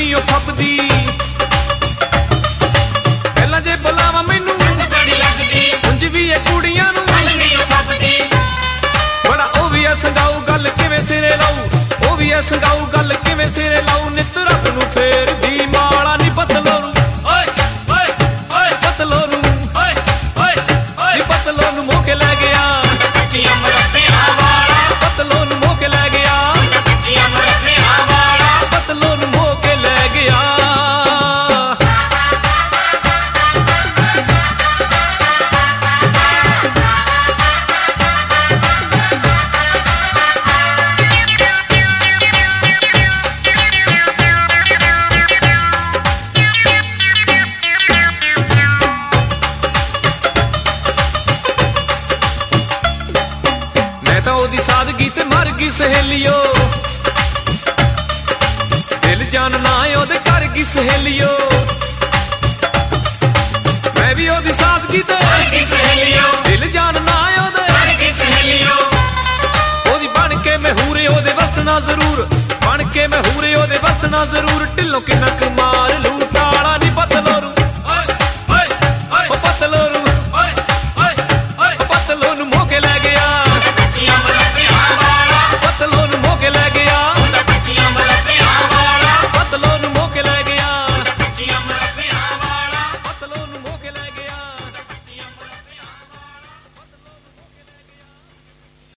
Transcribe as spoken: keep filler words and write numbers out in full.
ਨੀ ਉਹ ਫੱਬਦੀ ਪਹਿਲਾਂ ਜੇ ਬੁਲਾਵਾ ਮੈਨੂੰ ਬੜੀ ਲੱਗਦੀ ਉਂਝ ਵੀ ਇਹ ਕੁੜੀਆਂ ਨੂੰ ਨੀ ਉਹ ਫੱਬਦੀ ਬੜਾ ਉਹ ਵੀ ਐ ਸੰਗਾਊ ਗੱਲ ਕਿਵੇਂ ਸਿਰੇ ਲਾਊ ਉਹ ਵੀ ਐ ਸੰਗਾਊ ਗੱਲ ਕਿਵੇਂ ਸਿਰੇ ਲਾਊ ਨਿੱਤ ਰੱਬ ਨੂੰ ਫੇਰਦੀ ਮਾਲਾ ਨੀ ਪਤਲੋ ਨੂੰ ਓਏ ਓਏ ਓਏ ਪਤਲੋ ਨੂੰ ਓਏ ਓਏ ਓਏ ਨੀ ਪਤਲੋ ਨੂੰ ਮੋਹ ਕੇ ਲੈ ਗਿਆ ਕੱਚੀਆਂ ਮਰੱਬਿਆਂ ਵਾਲਾ ਪਤਲੋ ਨੂੰ ਮੋਹ ਕੇ ਲੈ ਗਿਆ ਕੱਚੀਆਂ ਮਰੱਬਿਆਂ ਵਾਲਾ ਪਤਲੋ ਨੂੰ ਮੋਹ ਕੇ ਲੈ ਗਿਆ ਉਹਦੀ ਸਾਦਗੀ ਤੇ ਮਰ ਗਈ ਸਹੇਲੀਓ ਦਿਲ ਜਾਨ ਨਾ ਉਹਦੇ ਕਰ ਗਈ ਸਹੇਲੀਓ ਮੈਂ ਵੀ ਉਹਦੀ ਸਾਦਗੀ ਤੇ ਮਰ ਗਈ ਸਹੇਲੀਓ ਦਿਲ ਜਾਨ ਨਾ ਉਹਦੇ ਮਰ ਗਈ ਸਹੇਲੀਓ ਉਹਦੀ ਬਣ ਕੇ ਮਹੂਰੇ ਉਹਦੇ ਵਸਣਾ ਜ਼ਰੂਰ ਬਣ ਕੇ ਮਹੂਰੇ ਉਹਦੇ ਵਸਣਾ ਜ਼ਰੂਰ ਢਿੱਲੋਂ ਕਿੰਨਾ ਕੁ